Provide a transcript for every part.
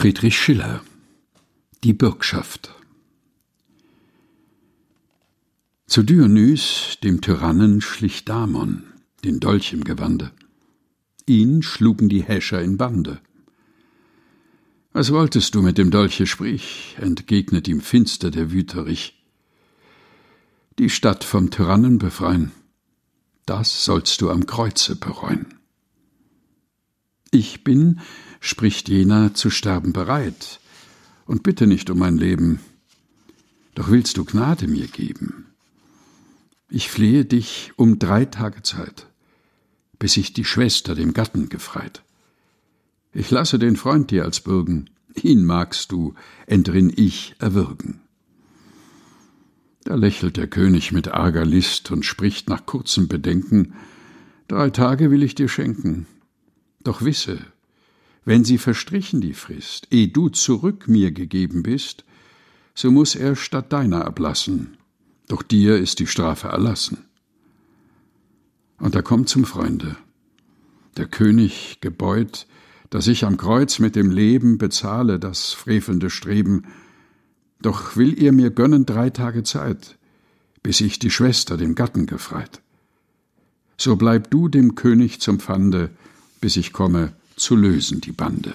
Friedrich Schiller: Die Bürgschaft. Zu Dionys, dem Tyrannen, schlich Damon, den Dolch im Gewande. Ihn schlugen die Häscher in Bande. »Was wolltest du mit dem Dolche, sprich«, entgegnet ihm finster der Wüterich. »Die Stadt vom Tyrannen befreien, das sollst du am Kreuze bereuen.« »Ich bin«, spricht jener, »zu sterben bereit und bitte nicht um mein Leben. Doch willst du Gnade mir geben? Ich flehe dich um 3 Tage Zeit, bis ich die Schwester dem Gatten gefreit. Ich lasse den Freund dir als bürgen, ihn magst du, entrinn ich, erwürgen.« Da lächelt der König mit arger List und spricht nach kurzem Bedenken: »3 Tage will ich dir schenken. Doch wisse, wenn sie verstrichen die Frist, ehe du zurück mir gegeben bist, so muß er statt deiner ablassen, doch dir ist die Strafe erlassen.« Und er kommt zum Freunde. Der König gebeut, dass ich am Kreuz mit dem Leben bezahle das frevelnde Streben, doch will ihr mir gönnen 3 Tage Zeit, bis ich die Schwester dem Gatten gefreit. So bleib du dem König zum Pfande, bis ich komme, zu lösen die Bande.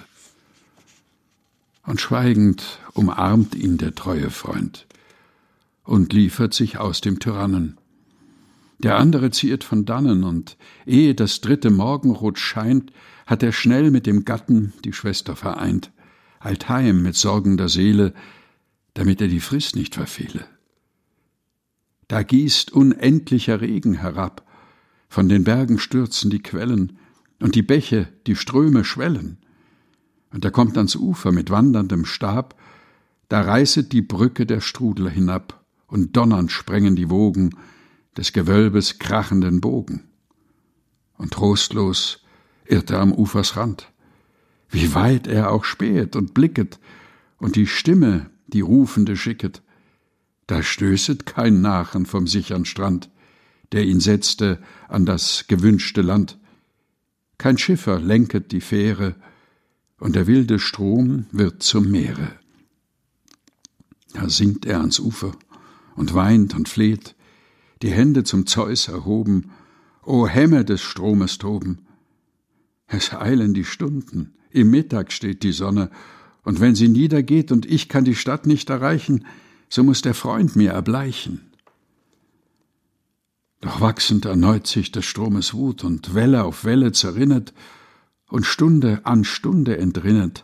Und schweigend umarmt ihn der treue Freund und liefert sich aus dem Tyrannen. Der andere ziert von dannen, und ehe das 3. Morgenrot scheint, hat er schnell mit dem Gatten die Schwester vereint, eilt heim mit sorgender Seele, damit er die Frist nicht verfehle. Da gießt unendlicher Regen herab, von den Bergen stürzen die Quellen, und die Bäche, die Ströme schwellen. Und er kommt ans Ufer mit wanderndem Stab, da reißet die Brücke der Strudel hinab, und donnernd sprengen die Wogen des Gewölbes krachenden Bogen. Und trostlos irrt er am Ufers Rand, wie weit er auch spähet und blicket, und die Stimme, die Rufende schicket, da stößet kein Nachen vom sichern Strand, der ihn setzte an das gewünschte Land. Kein Schiffer lenket die Fähre, und der wilde Strom wird zum Meere. Da sinkt er ans Ufer und weint und fleht, die Hände zum Zeus erhoben: »O Hämme des Stromes Toben! Es eilen die Stunden, im Mittag steht die Sonne, und wenn sie niedergeht und ich kann die Stadt nicht erreichen, so muß der Freund mir erbleichen.« Doch wachsend erneut sich des Stromes Wut, und Welle auf Welle zerrinnet und Stunde an Stunde entrinnet.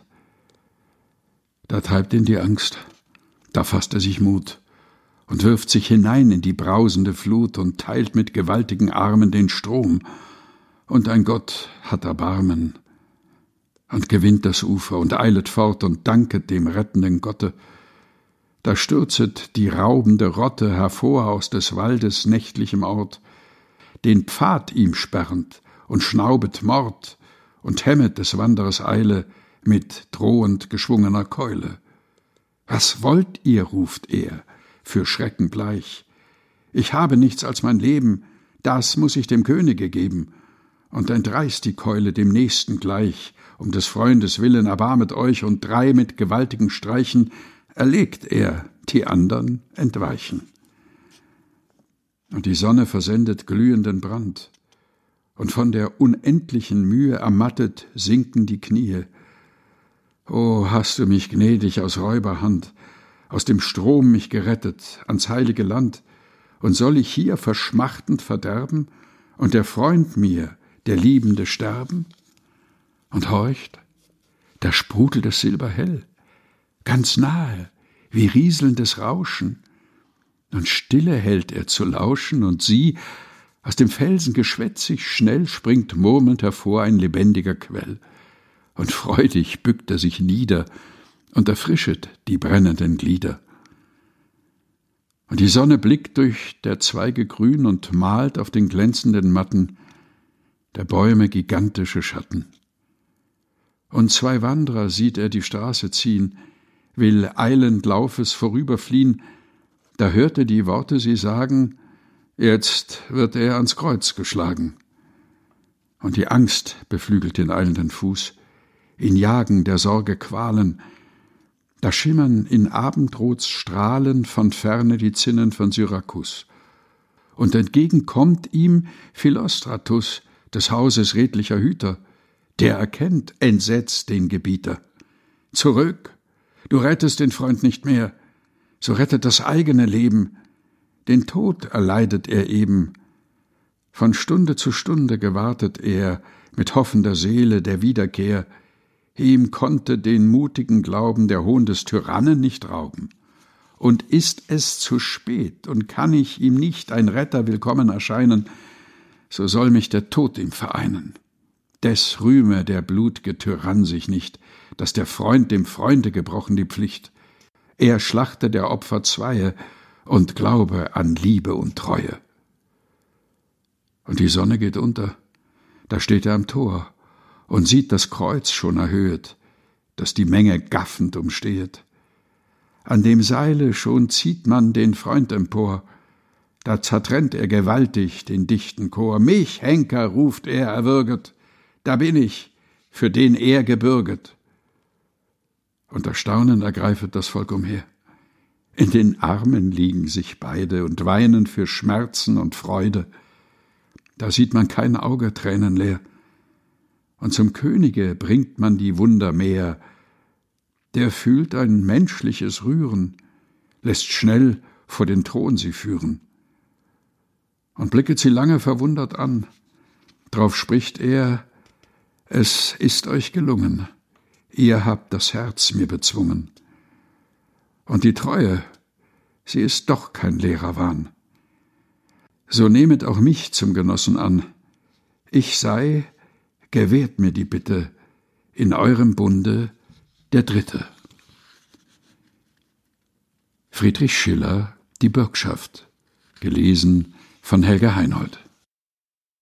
Da treibt ihn die Angst, da fasst er sich Mut und wirft sich hinein in die brausende Flut und teilt mit gewaltigen Armen den Strom. Und ein Gott hat Erbarmen und gewinnt das Ufer und eilet fort und danket dem rettenden Gotte. Da stürzet die raubende Rotte hervor aus des Waldes nächtlichem Ort, den Pfad ihm sperrend, und schnaubet Mord und hemmet des Wanderers Eile mit drohend geschwungener Keule. »Was wollt ihr?« ruft er, für Schrecken bleich. »Ich habe nichts als mein Leben, das muß ich dem Könige geben, und entreißt die Keule dem Nächsten gleich. Um des Freundes willen erbarmet euch, und 3 mit gewaltigen Streichen erlegt er, die andern entweichen.« Und die Sonne versendet glühenden Brand, und von der unendlichen Mühe ermattet sinken die Knie. »O, hast du mich gnädig aus Räuberhand, aus dem Strom mich gerettet, ans heilige Land, und soll ich hier verschmachtend verderben, und der Freund mir, der Liebende, sterben?« Und horcht, da sprudelt das Silber hell, ganz nahe, wie rieselndes Rauschen, und stille hält er zu lauschen, und sie, aus dem Felsen geschwätzig schnell, springt murmelnd hervor ein lebendiger Quell, und freudig bückt er sich nieder und erfrischet die brennenden Glieder. Und die Sonne blickt durch der Zweige grün und malt auf den glänzenden Matten der Bäume gigantische Schatten. Und 2 Wanderer sieht er die Straße ziehen, will eilend Laufes vorüberfliehen, da hört er die Worte sie sagen: »Jetzt wird er ans Kreuz geschlagen.« Und die Angst beflügelt den eilenden Fuß, in Jagen der Sorge Qualen, da schimmern in Abendrots Strahlen von ferne die Zinnen von Syrakus. Und entgegen kommt ihm Philostratus, des Hauses redlicher Hüter, der erkennt entsetzt den Gebieter. Zurück, du rettest den Freund nicht mehr, so rettet das eigene Leben, den Tod erleidet er eben. Von Stunde zu Stunde gewartet er mit hoffender Seele der Wiederkehr, ihm konnte den mutigen Glauben der Hohn des Tyrannen nicht rauben. Und ist es zu spät und kann ich ihm nicht ein Retter willkommen erscheinen, so soll mich der Tod ihm vereinen. Des rühme der blutge Tyrann sich nicht, dass der Freund dem Freunde gebrochen die Pflicht. Er schlachte der Opfer Zweie und glaube an Liebe und Treue. Und die Sonne geht unter, da steht er am Tor und sieht das Kreuz schon erhöhet, das die Menge gaffend umstehet. An dem Seile schon zieht man den Freund empor, da zertrennt er gewaltig den dichten Chor. Mich, Henker, ruft er erwürget, da bin ich, für den er gebürget. Und erstaunend ergreifet das Volk umher. In den Armen liegen sich beide und weinen für Schmerzen und Freude. Da sieht man kein Auge tränenleer. Und zum Könige bringt man die Wunder mehr. Der fühlt ein menschliches Rühren, lässt schnell vor den Thron sie führen. Und blicket sie lange verwundert an. Drauf spricht er: Es ist euch gelungen, ihr habt das Herz mir bezwungen. Und die Treue, sie ist doch kein leerer Wahn. So nehmet auch mich zum Genossen an. Ich sei, gewährt mir die Bitte, in eurem Bunde der Dritte. Friedrich Schiller, Die Bürgschaft, gelesen von Helga Heinold.